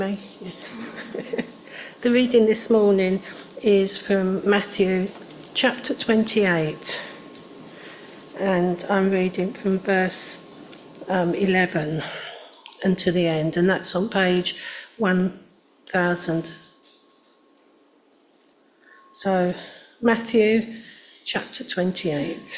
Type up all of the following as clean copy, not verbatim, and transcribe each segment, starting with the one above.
The reading this morning is from Matthew chapter 28, and I'm reading from verse 11 and to the end, and that's on page 1000. So, Matthew chapter 28.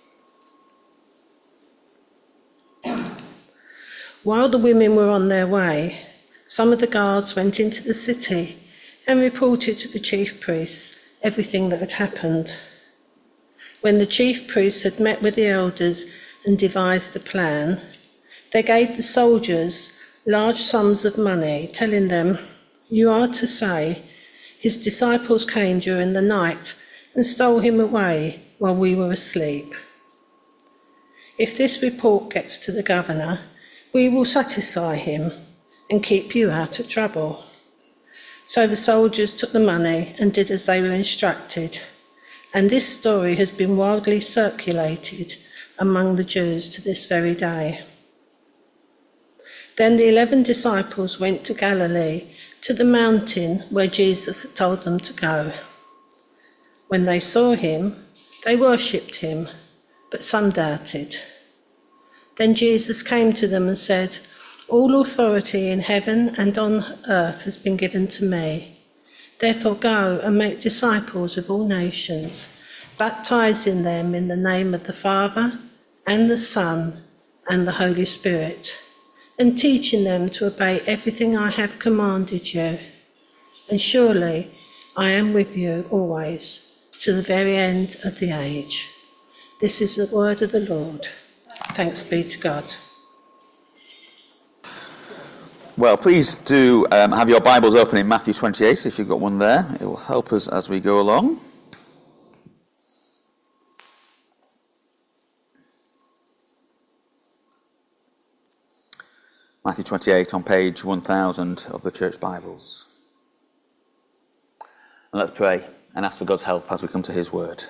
While the women were on their way, some of the guards went into the city and reported to the chief priests everything that had happened. When the chief priests had met with the elders and devised a plan, they gave the soldiers large sums of money, telling them, "You are to say, 'His disciples came during the night and stole him away while we were asleep.' If this report gets to the governor, we will satisfy him and keep you out of trouble." So the soldiers took the money and did as they were instructed, and this story has been widely circulated among the Jews to this very day. Then the 11 disciples went to Galilee, to the mountain where Jesus had told them to go. When they saw him, they worshipped him, but some doubted. Then Jesus came to them and said, "All authority in heaven and on earth has been given to me. Therefore go and make disciples of all nations, baptizing them in the name of the Father and the Son and the Holy Spirit, and teaching them to obey everything I have commanded you. And surely I am with you always, to the very end of the age." This is the word of the Lord. Thanks be to God. Well, please do have your Bibles open in Matthew 28, if you've got one there. It will help us as we go along. Matthew 28 on page 1000 of the Church Bibles. And let's pray and ask for God's help as we come to his word.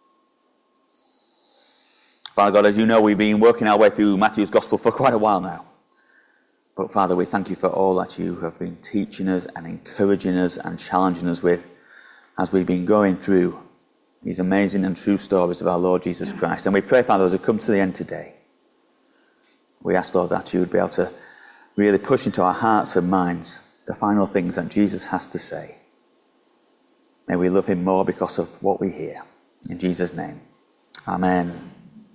Father God, as you know, we've been working our way through Matthew's Gospel for quite a while now. But Father, we thank you for all that you have been teaching us and encouraging us and challenging us with as we've been going through these amazing and true stories of our Lord Jesus Christ. And we pray, Father, as we come to the end today, we ask, Lord, that you would be able to really push into our hearts and minds the final things that Jesus has to say. May we love him more because of what we hear. In Jesus' name, amen.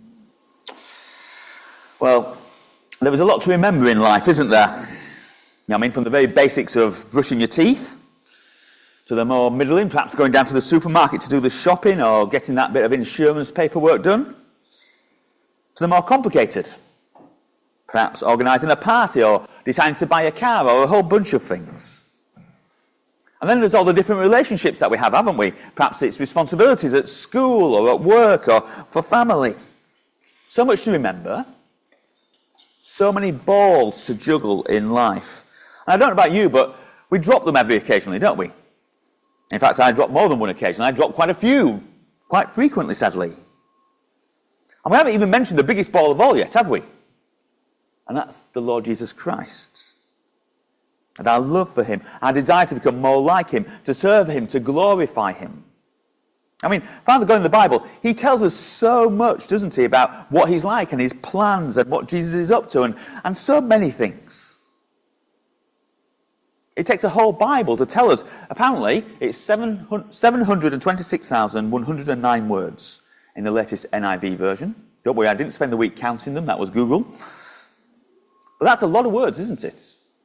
Well, there was a lot to remember in life, isn't there? I mean, from the very basics of brushing your teeth to the more middling, perhaps going down to the supermarket to do the shopping or getting that bit of insurance paperwork done, to the more complicated, perhaps organising a party or deciding to buy a car or a whole bunch of things. And then there's all the different relationships that we have, haven't we? Perhaps it's responsibilities at school or at work or for family. So much to remember. So many balls to juggle in life. And I don't know about you, but we drop them every occasionally, don't we? In fact, I drop more than one occasion. I drop quite a few, quite frequently, sadly. And we haven't even mentioned the biggest ball of all yet, have we? And that's the Lord Jesus Christ. And our love for him, our desire to become more like him, to serve him, to glorify him. I mean, Father God in the Bible, he tells us so much, doesn't he, about what he's like and his plans and what Jesus is up to and so many things. It takes a whole Bible to tell us. Apparently, it's 726,109 words in the latest NIV version. Don't worry, I didn't spend the week counting them. That was Google. But that's a lot of words, isn't it?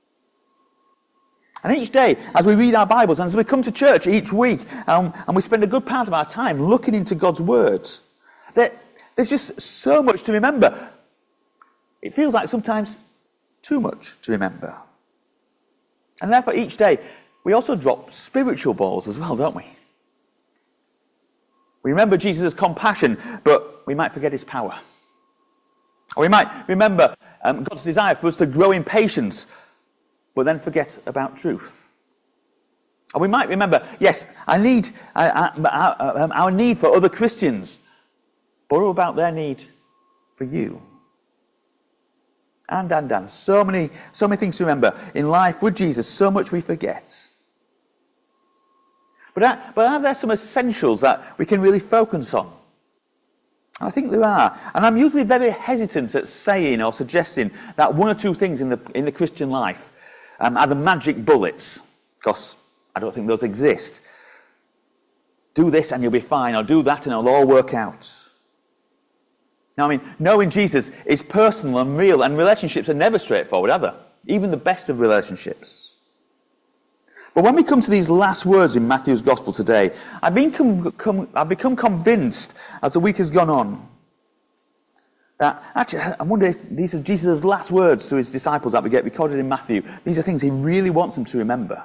And each day, as we read our Bibles, and as we come to church each week, and we spend a good part of our time looking into God's Word, there's just so much to remember. It feels like sometimes too much to remember. And therefore, each day, we also drop spiritual balls as well, don't we? We remember Jesus' compassion, but we might forget his power. Or we might remember God's desire for us to grow in patience, but then forget about truth. Or we might remember, yes, our need for other Christians, but what about their need for you? And. So many things to remember. In life with Jesus, so much we forget. But are there some essentials that we can really focus on? I think there are. And I'm usually very hesitant at saying or suggesting that one or two things in the Christian life are the magic bullets, because I don't think those exist. Do this and you'll be fine, or do that and it'll all work out. Now, knowing Jesus is personal and real, and relationships are never straightforward, are they? Even the best of relationships. But when we come to these last words in Matthew's Gospel today, I've become convinced as the week has gone on that actually, I wonder if these are Jesus' last words to his disciples that we get recorded in Matthew. These are things he really wants them to remember.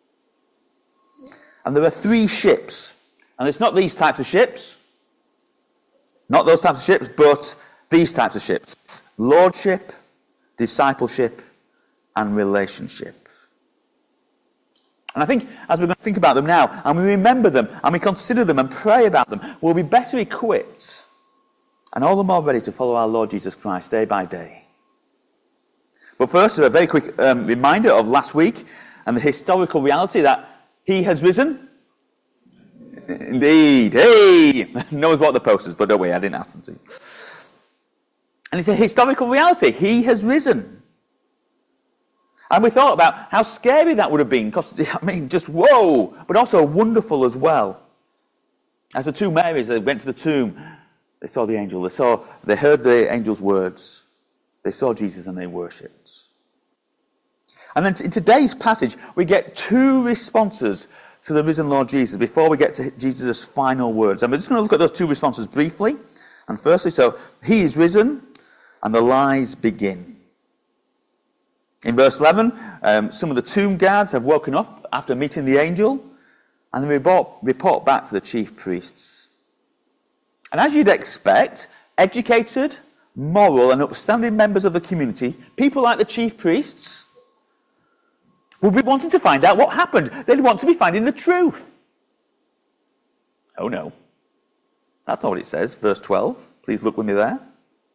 And there are 3 ships. And it's not these types of ships, not those types of ships, but these types of ships. Lordship, discipleship, and relationship. And I think as we're going to think about them now, and we remember them, and we consider them and pray about them, we'll be better equipped and all the more ready to follow our Lord Jesus Christ day by day. But first, a very quick reminder of last week and the historical reality that he has risen. Indeed. Hey! No one's bought the posters, but don't worry, I didn't ask them to. And it's a historical reality. He has risen. And we thought about how scary that would have been, because, just whoa, but also wonderful as well. As the two Marys, they went to the tomb, they saw the angel, they heard the angel's words, they saw Jesus and they worshipped. And then in today's passage, we get 2 responses to the risen Lord Jesus before we get to Jesus' final words. And we're just going to look at those 2 responses briefly. And firstly, so he is risen, and the lies begin. In verse 11, some of the tomb guards have woken up after meeting the angel, and they report back to the chief priests. And as you'd expect, educated, moral, and upstanding members of the community, people like the chief priests, would be wanting to find out what happened. They'd want to be finding the truth. Oh no. That's not what it says. Verse 12. Please look with me there.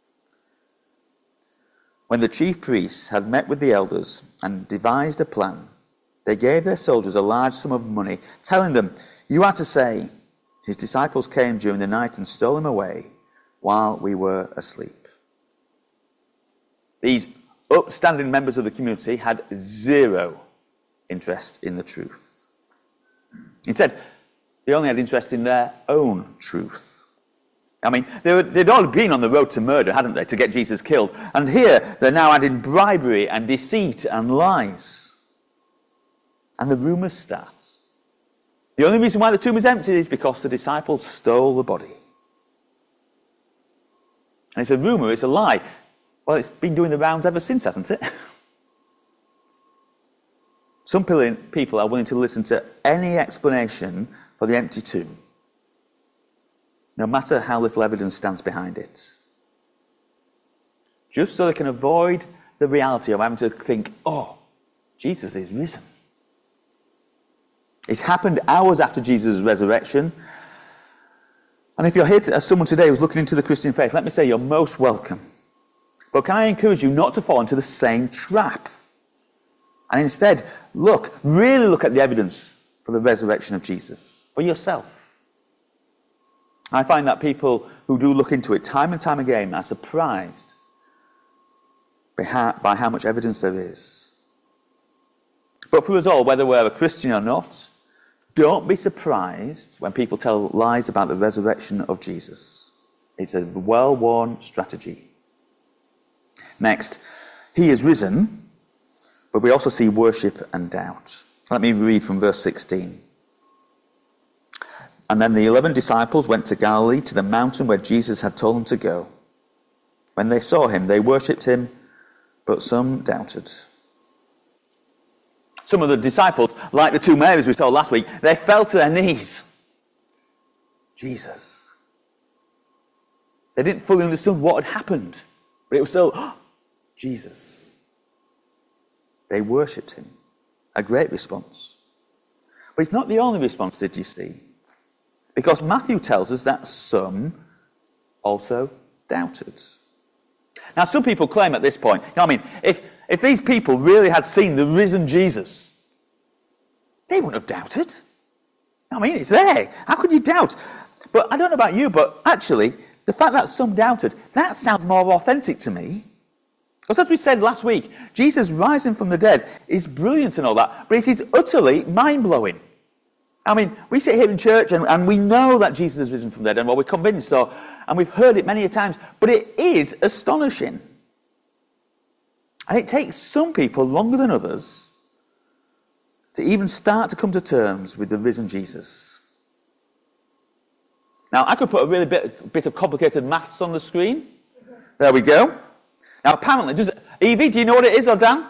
When the chief priests had met with the elders and devised a plan, they gave their soldiers a large sum of money, telling them, "You are to say, his disciples came during the night and stole him away while we were asleep." These upstanding members of the community had 0 interest in the truth. Instead, they only had interest in their own truth. They'd all been on the road to murder, hadn't they, to get Jesus killed. And here, they're now adding bribery and deceit and lies. And the rumours start. The only reason why the tomb is empty is because the disciples stole the body. And it's a rumour, it's a lie. Well, it's been doing the rounds ever since, hasn't it? Some people are willing to listen to any explanation for the empty tomb, no matter how little evidence stands behind it, just so they can avoid the reality of having to think, oh, Jesus is risen. It's happened hours after Jesus' resurrection. And if you're here as someone today who's looking into the Christian faith, let me say you're most welcome. But can I encourage you not to fall into the same trap? And instead, really look at the evidence for the resurrection of Jesus for yourself. I find that people who do look into it time and time again are surprised by how much evidence there is. But for us all, whether we're a Christian or not, don't be surprised when people tell lies about the resurrection of Jesus. It's a well-worn strategy. Next, he is risen, but we also see worship and doubt. Let me read from verse 16. And then the 11 disciples went to Galilee, to the mountain where Jesus had told them to go. When they saw him, they worshipped him, but some doubted. Some of the disciples, like the 2 Marys we saw last week, they fell to their knees. Jesus. They didn't fully understand what had happened, but it was still, Jesus. They worshipped him. A great response. But it's not the only response, did you see? Because Matthew tells us that some also doubted. Now, some people claim at this point, if these people really had seen the risen Jesus, they wouldn't have doubted. It's there. How could you doubt? But I don't know about you, but actually, the fact that some doubted, that sounds more authentic to me. Because as we said last week, Jesus rising from the dead is brilliant and all that, but it is utterly mind-blowing. We sit here in church and we know that Jesus has risen from the dead, and we're convinced, and we've heard it many a times, but it is astonishing. And it takes some people longer than others to even start to come to terms with the risen Jesus. Now, I could put a really bit of complicated maths on the screen. There we go. Now, apparently, Evie, do you know what it is, or Dan?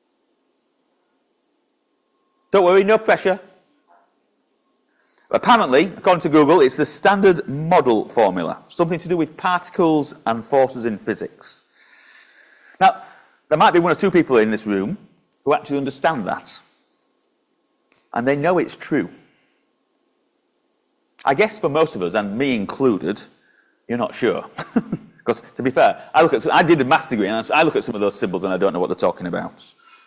Don't worry, no pressure. Apparently, according to Google, it's the Standard Model formula, something to do with particles and forces in physics. Now, there might be one or two people in this room who actually understand that, and they know it's true. I guess for most of us, and me included, you're not sure. Because, to be fair, I did a maths degree, and I look at some of those symbols and I don't know what they're talking about.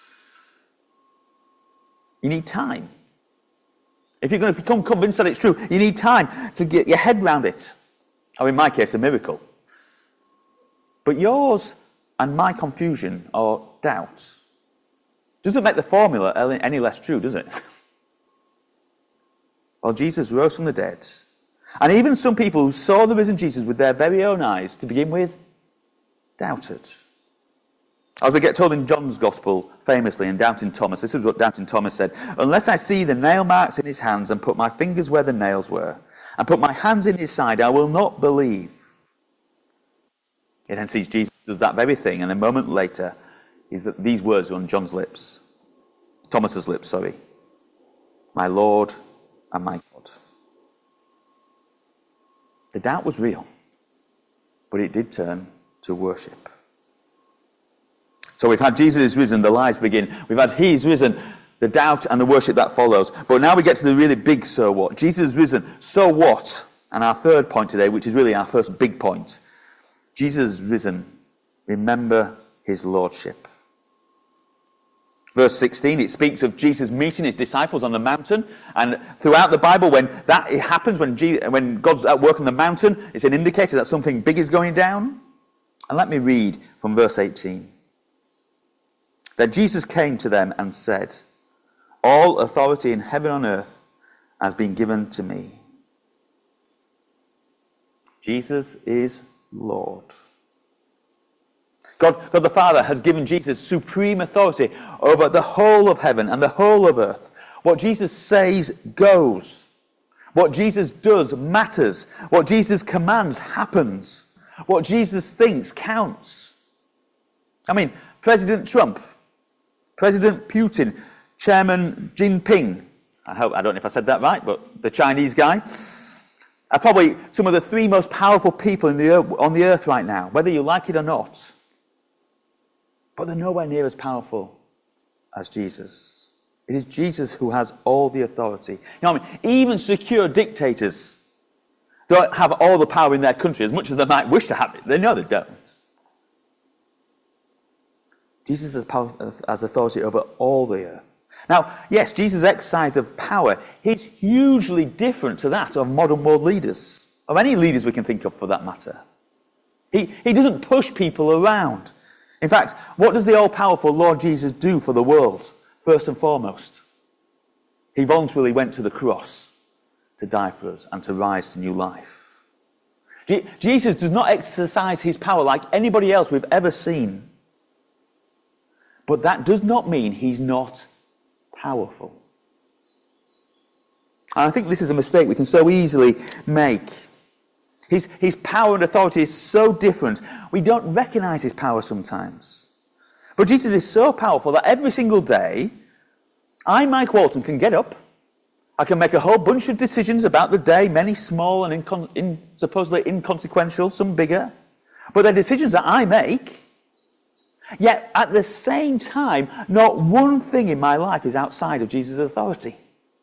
You need time. If you're going to become convinced that it's true, you need time to get your head around it. Or in my case, a miracle. But yours and my confusion or doubt doesn't make the formula any less true, does it? Well, Jesus rose from the dead. And even some people who saw the risen Jesus with their very own eyes, to begin with, doubted. As we get told in John's Gospel, famously in Doubting Thomas, this is what Doubting Thomas said: "Unless I see the nail marks in his hands and put my fingers where the nails were and put my hands in his side, I will not believe." He then sees Jesus does that very thing, and a moment later, these words are on Thomas's lips, "My Lord and my God." The doubt was real, but it did turn to worship. So we've had Jesus is risen, the lies begin. We've had He's risen, the doubt and the worship that follows. But now we get to the really big so what. Jesus is risen, so what? And our third point today, which is really our first big point. Jesus is risen, remember his lordship. Verse 16, it speaks of Jesus meeting his disciples on the mountain. And throughout the Bible, when that happens, when God's at work on the mountain, it's an indicator that something big is going down. And let me read from verse 18. "Then Jesus came to them and said, 'All authority in heaven and earth has been given to me.'" Jesus is Lord. God the Father has given Jesus supreme authority over the whole of heaven and the whole of earth. What Jesus says goes. What Jesus does matters. What Jesus commands happens. What Jesus thinks counts. President Trump, President Putin, Chairman Jinping, I don't know if I said that right, but the Chinese guy, are probably some of the three most powerful people on the earth right now, whether you like it or not. But they're nowhere near as powerful as Jesus. It is Jesus who has all the authority. Even secure dictators don't have all the power in their country as much as they might wish to have it. They know they don't. Jesus has authority over all the earth. Now, yes, Jesus' exercise of power is hugely different to that of modern world leaders, of any leaders we can think of for that matter. He doesn't push people around. In fact, what does the all-powerful Lord Jesus do for the world, first and foremost? He voluntarily went to the cross to die for us and to rise to new life. Jesus does not exercise his power like anybody else we've ever seen. But that does not mean he's not powerful. And I think this is a mistake we can so easily make. His power and authority is so different, we don't recognize his power sometimes. But Jesus is so powerful that every single day, I, Mike Walton, can get up. I can make a whole bunch of decisions about the day, many small and supposedly inconsequential, some bigger. But they're decisions that I make. Yet, at the same time, not one thing in my life is outside of Jesus' authority.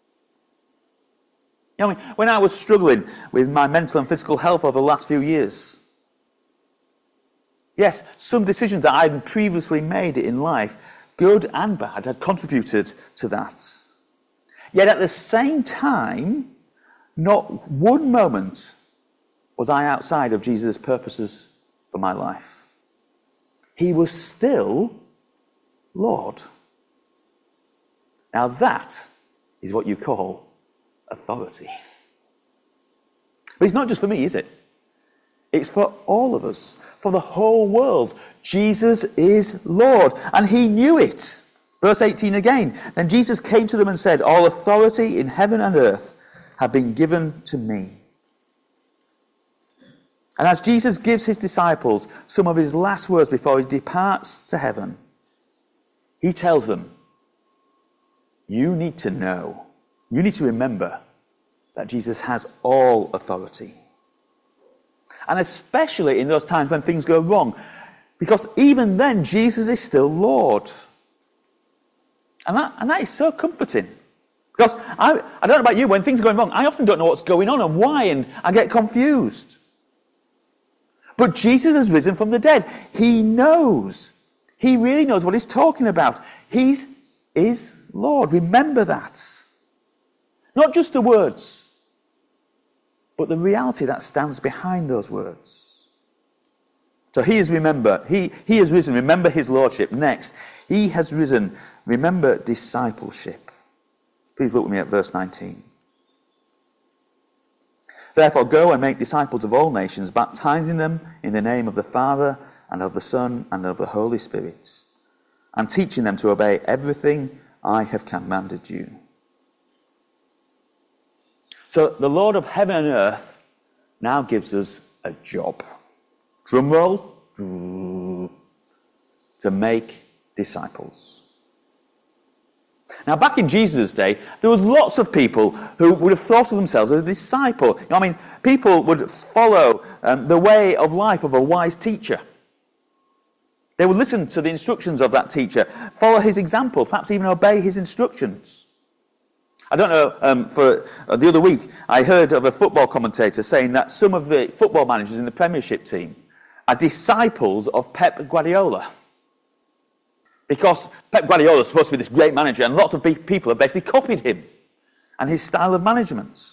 When I was struggling with my mental and physical health over the last few years, Yes, some decisions that I had previously made in life, good and bad, had contributed to that. Yet at the same time, not one moment was I outside of Jesus' purposes for my life. He was still Lord. Now that is what you call authority. But it's not just for me, is it? It's for all of us, for the whole world. Jesus is Lord, and he knew it. Verse 18 again. Then Jesus came to them and said, all authority in heaven and earth have been given to me. And as Jesus gives his disciples some of his last words before he departs to heaven, he tells them, you need to know, you need to remember that Jesus has all authority. And especially in those times when things go wrong, because even then Jesus is still Lord. And that is so comforting. Because I don't know about you, when things are going wrong, I often don't know what's going on and why, and I get confused. But Jesus has risen from the dead. He knows. He really knows what he's talking about. He is Lord. Remember that. Not just the words, but the reality that stands behind those words. So he has risen. Remember his lordship. Next, he has risen. Remember discipleship. Please look with me at verse 19. Therefore, go and make disciples of all nations, baptizing them in the name of the Father and of the Son and of the Holy Spirit, and teaching them to obey everything I have commanded you. So the Lord of heaven and earth now gives us a job. Drum roll. To make disciples. Now, back in Jesus' day, there was lots of people who would have thought of themselves as a disciple. People would follow the way of life of a wise teacher. They would listen to the instructions of that teacher, follow his example, perhaps even obey his instructions. I don't know, for the other week, I heard of a football commentator saying that some of the football managers in the Premiership team are disciples of Pep Guardiola. Because Pep Guardiola is supposed to be this great manager, and lots of people have basically copied him and his style of management.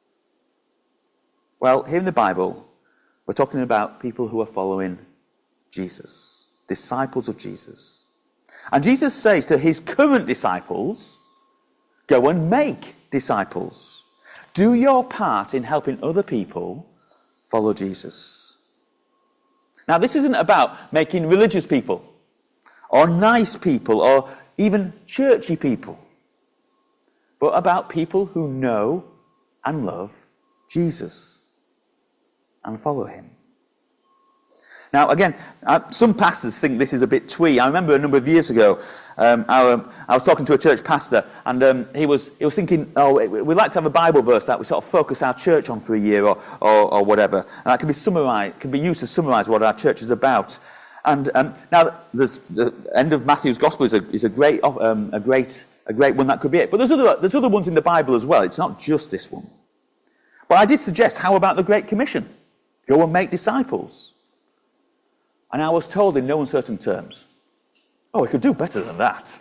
Well, here in the Bible, we're talking about people who are following Jesus, disciples of Jesus. And Jesus says to his current disciples, go and make disciples. Do your part in helping other people follow Jesus. Now, this isn't about making religious people, or nice people, or even churchy people, but about people who know and love Jesus and follow him. Now, again, some pastors think this is a bit twee. I remember a number of years ago, I was talking to a church pastor, and he was thinking, we'd like to have a Bible verse that we sort of focus our church on for a year or whatever, and that can be used to summarize what our church is about. And now, the end of Matthew's Gospel is a great one that could be it. But there's other ones in the Bible as well. It's not just this one. But I did suggest, how about the Great Commission? Go and make disciples. And I was told in no uncertain terms, we could do better than that.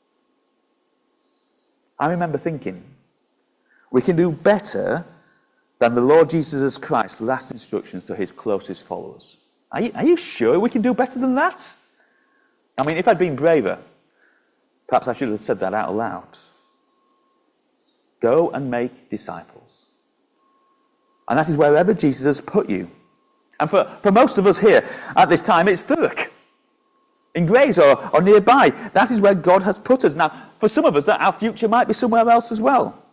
I remember thinking, we can do better than the Lord Jesus Christ's last instructions to his closest followers. Are you sure we can do better than that? I mean, if I'd been braver, perhaps I should have said that out loud. Go and make disciples. And that is wherever Jesus has put you. And for most of us here at this time, it's Thurrock, in Grays or nearby. That is where God has put us. Now, for some of us, our future might be somewhere else as well.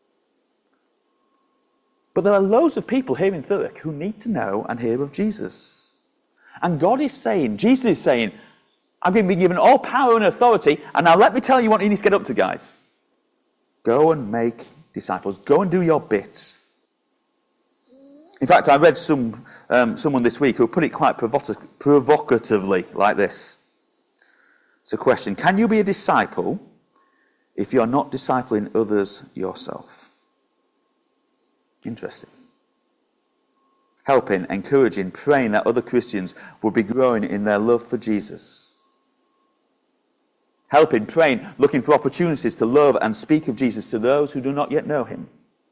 But there are loads of people here in Thurrock who need to know and hear of Jesus. And Jesus is saying, I've been given all power and authority, and now let me tell you what you need to get up to, guys. Go and make disciples. Go and do your bit. In fact, I read someone this week who put it quite provocatively like this. It's a question. Can you be a disciple if you're not discipling others yourself? Interesting. helping, encouraging, praying that other Christians would be growing in their love for Jesus. Helping, praying, looking for opportunities to love and speak of Jesus to those who do not yet know him.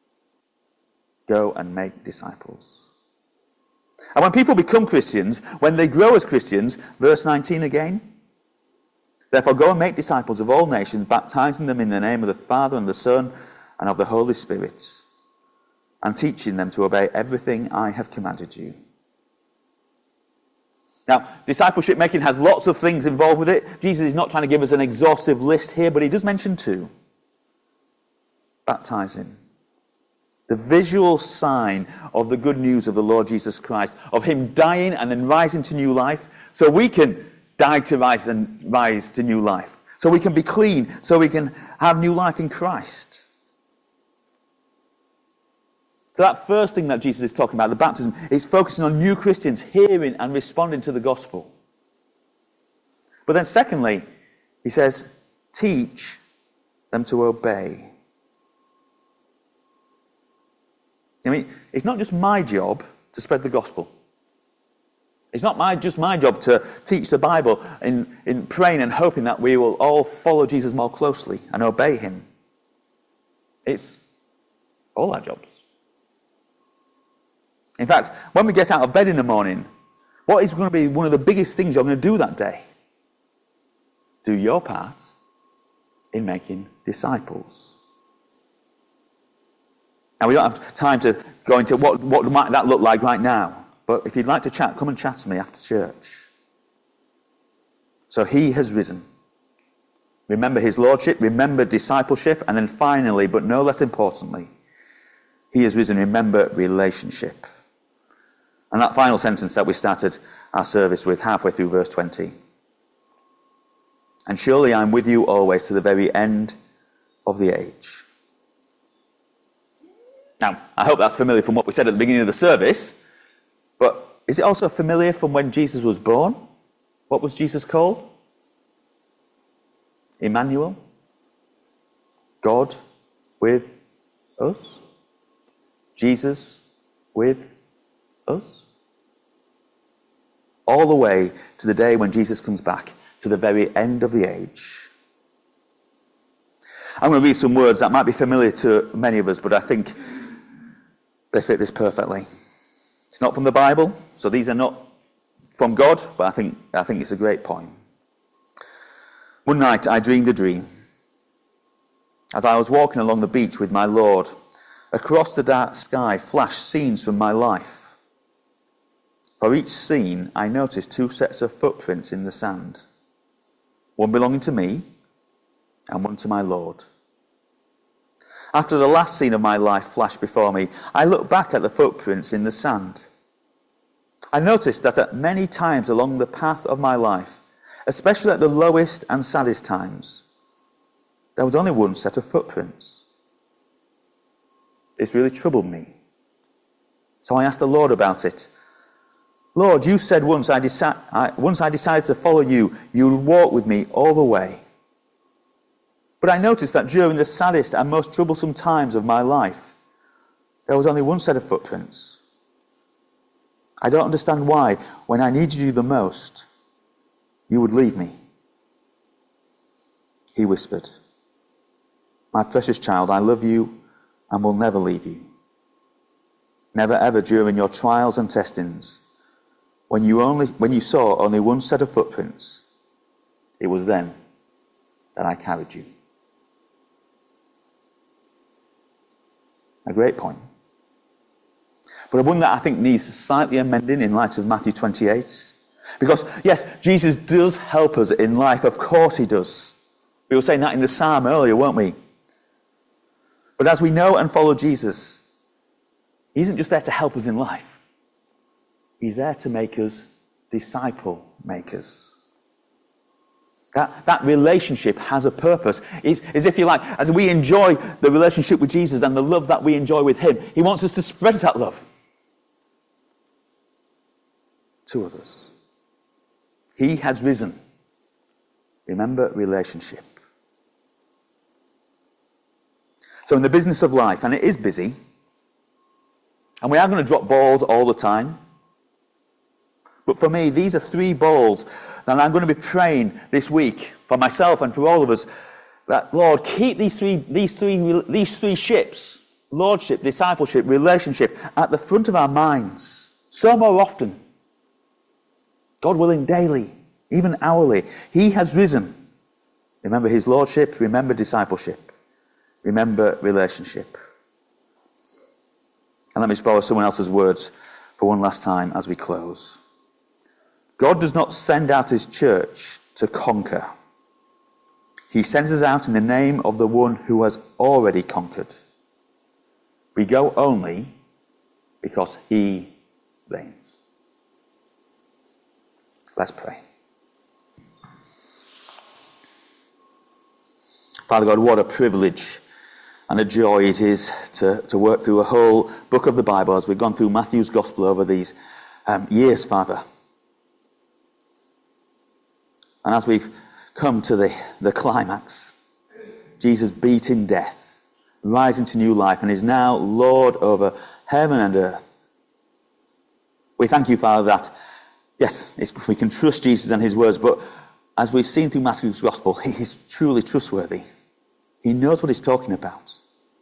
Go and make disciples. And when people become Christians, when they grow as Christians, verse 19 again, therefore go and make disciples of all nations, baptizing them in the name of the Father and the Son and of the Holy Spirit, and teaching them to obey everything I have commanded you. Now, discipleship making has lots of things involved with it. Jesus is not trying to give us an exhaustive list here, but he does mention two. Baptizing. The visual sign of the good news of the Lord Jesus Christ, of him dying and then rising to new life, so we can die to rise and rise to new life. So we can be clean, so we can have new life in Christ. So that first thing that Jesus is talking about, the baptism, is focusing on new Christians hearing and responding to the gospel. But then secondly, he says, teach them to obey. I mean, it's not just my job to spread the gospel. It's not just my job to teach the Bible in praying and hoping that we will all follow Jesus more closely and obey him. It's all our jobs. In fact, when we get out of bed in the morning, what is going to be one of the biggest things you're going to do that day? Do your part in making disciples. Now, we don't have time to go into what might that look like right now. But if you'd like to chat, come and chat to me after church. So he has risen. Remember his lordship, remember discipleship, and then finally, but no less importantly, he has risen. Remember relationship. And that final sentence that we started our service with halfway through verse 20. And surely I'm with you always to the very end of the age. Now, I hope that's familiar from what we said at the beginning of the service, but is it also familiar from when Jesus was born? What was Jesus called? Emmanuel? God with us? Jesus with us? All the way to the day when Jesus comes back, to the very end of the age. I'm going to read some words that might be familiar to many of us, but I think they fit this perfectly. It's not from the Bible, so these are not from God, but I think it's a great point. One night I dreamed a dream. As I was walking along the beach with my Lord, across the dark sky flashed scenes from my life. For each scene, I noticed two sets of footprints in the sand, one belonging to me and one to my Lord. After the last scene of my life flashed before me, I looked back at the footprints in the sand. I noticed that at many times along the path of my life, especially at the lowest and saddest times, there was only one set of footprints. This really troubled me. So I asked the Lord about it. Lord, you said once I decided to follow you, you would walk with me all the way. But I noticed that during the saddest and most troublesome times of my life, there was only one set of footprints. I don't understand why, when I needed you the most, you would leave me. He whispered, my precious child, I love you and will never leave you. Never ever during your trials and testings, when you saw only one set of footprints, it was then that I carried you. A great point. But one that I think needs slightly amending in light of Matthew 28. Because, yes, Jesus does help us in life. Of course he does. We were saying that in the psalm earlier, weren't we? But as we know and follow Jesus, he isn't just there to help us in life. He's there to make us disciple makers. That relationship has a purpose. It's as if you like, as we enjoy the relationship with Jesus and the love that we enjoy with him, he wants us to spread that love to others. He has risen. Remember relationship. So in the business of life, and it is busy, And we are going to drop balls all the time. But for me, these are 3 balls that I'm going to be praying this week for myself and for all of us, that, Lord, keep these three ships, lordship, discipleship, relationship, at the front of our minds so more often. God willing, daily, even hourly. He has risen. Remember his lordship, remember discipleship, remember relationship. And let me borrow someone else's words for one last time as we close. God does not send out his church to conquer. He sends us out in the name of the one who has already conquered. We go only because he reigns. Let's pray. Father God, what a privilege and a joy it is to work through a whole book of the Bible as we've gone through Matthew's Gospel over these years, Father. And as we've come to the climax, Jesus beating death, rising to new life, and is now Lord over heaven and earth. We thank you, Father, that, yes, we can trust Jesus and his words, but as we've seen through Matthew's Gospel, he is truly trustworthy. He knows what he's talking about.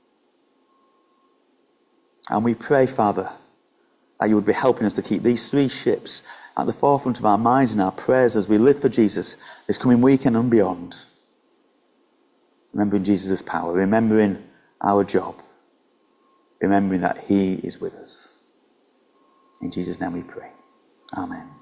And we pray, Father, that you would be helping us to keep these 3 ships at the forefront of our minds and our prayers as we live for Jesus this coming weekend and beyond. Remembering Jesus' power, remembering our job, remembering that he is with us. In Jesus' name we pray. Amen.